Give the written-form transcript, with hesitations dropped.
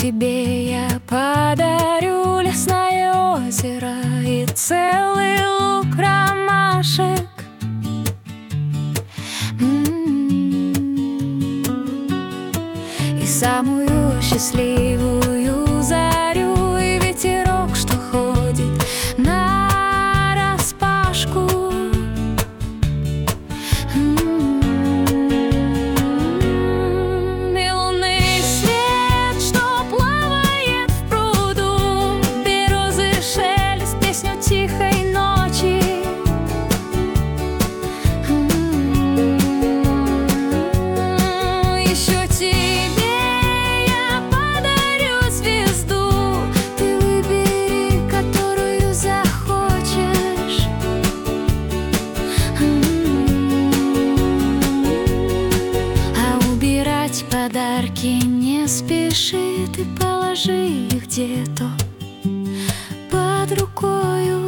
тебе я подарю лесное озеро и целый луг ромашек. И самую счастливую зарю, и ветерок, что ходит нараспашку. И лунный свет, что плавает в пруду, березы шелест, песню тихой ночи. Еще тебе я подарю звезду, ты выбери, которую захочешь. А убирать подарки не спеши, ты положи их где-то под рукою.